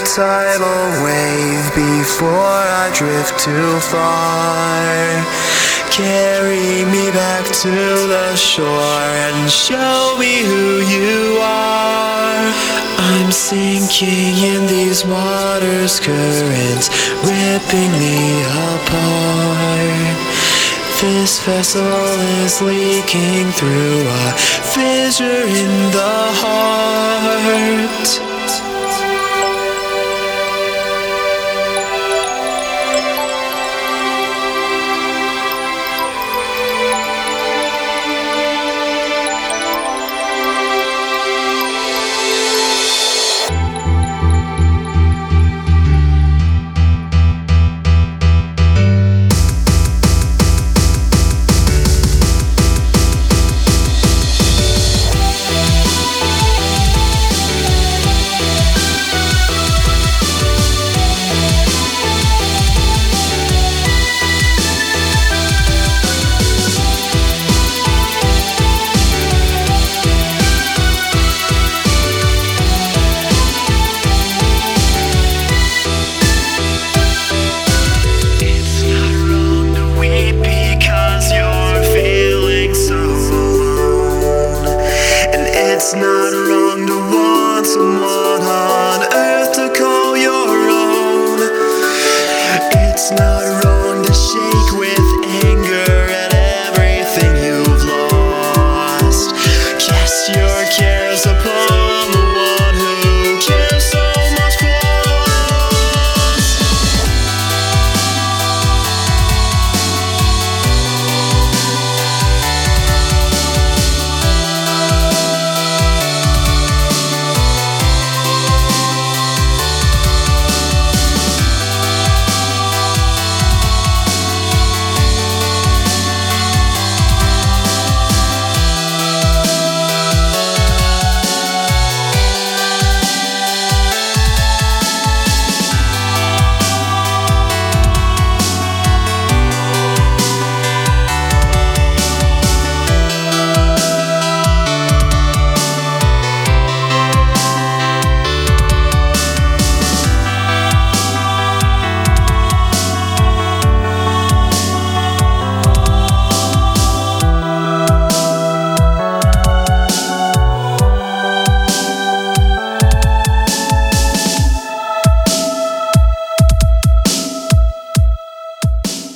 tidal wave before I drift too far. Carry me back to the shore and show me who you are. I'm sinking in these waters' currents, ripping me apart. This vessel is leaking through a fissure in the heart.